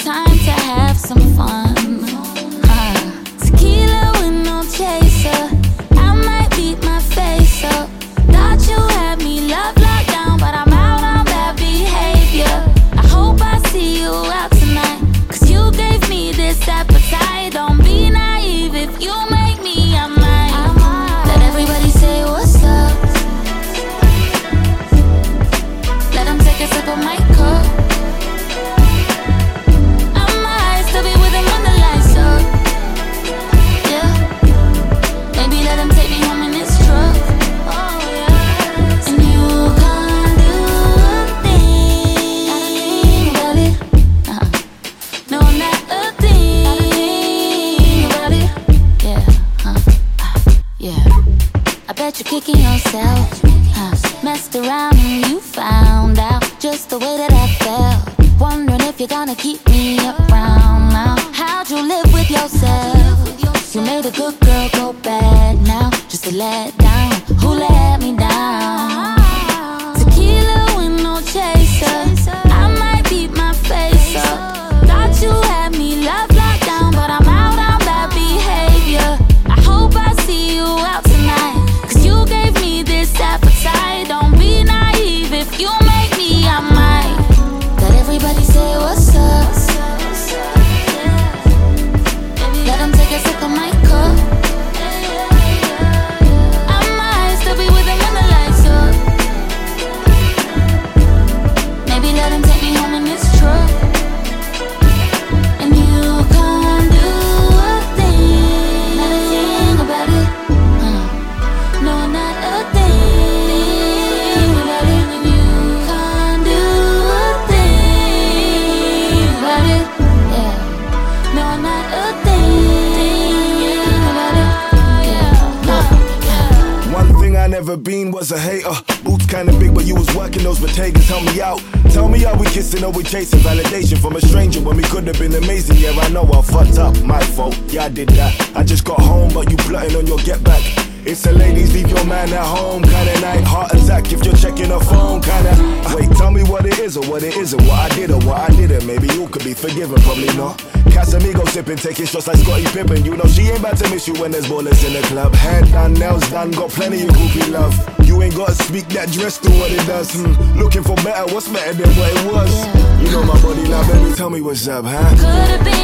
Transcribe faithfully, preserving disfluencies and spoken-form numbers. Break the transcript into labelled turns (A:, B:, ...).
A: time to have some fun. Uh, tequila with no chaser, I might beat my face up. Thought you had me love locked down, but I'm out on bad behavior. I hope I see you out tonight, cause you gave me this appetite. Don't be naive, if you make me, I might. Let everybody say what's up. Let them take a sip of my cup. I might still be with them when the lights up. Yeah. Maybe let them take me home in this truck. Oh yeah. And you can't do a thing about it. Uh-uh. No, not a thing about it. Yeah. Huh. Uh, yeah. I bet you're kicking yourself. Huh. Messed around and you found out just the way that I felt. Wondering if you're gonna keep me around now. How'd you live with yourself? You made a good girl go bad now, just to let down. Who let me down? Tequila with no chaser, I might beat my face up. Thought you had me love locked down, but I'm out on bad behavior. I hope I see you out tonight, cause you gave me this appetite. Don't be naive, if you make me, I might. Let everybody say what's up. Let them take a sip of my cup. I might still be with them when the lights up. Maybe let them take me home in this truck. And you can't do a thing, not a thing about it. uh, No, not a thing about it. And you can't do a thing about it. Yeah. No, not a thing about it. Yeah. No.
B: One thing I never been was a hater. Boots kinda big, but you was working those potatoes. Help me out. Tell me, are we kissing or we chasing validation from a stranger when we could have been amazing? Yeah, I know I fucked up, my fault. Yeah, I did that. I just got home, but you plotting on your get back. It's a ladies, leave your man at home kinda night. Heart attack if you're checking her phone kinda. Wait, tell me what it is or what it isn't. What I did or what I didn't. Maybe you could be forgiven, probably not. Casamigo sipping, taking shots like Scottie Pippen. You know she ain't about to miss you when there's ballers in the club. Hair done, nails done, got plenty of groupie love. You ain't gotta speak that dress to what it does. Hmm. Looking for better, what's better than what it was? You know my body now, baby, tell me what's up, huh?
A: Could've been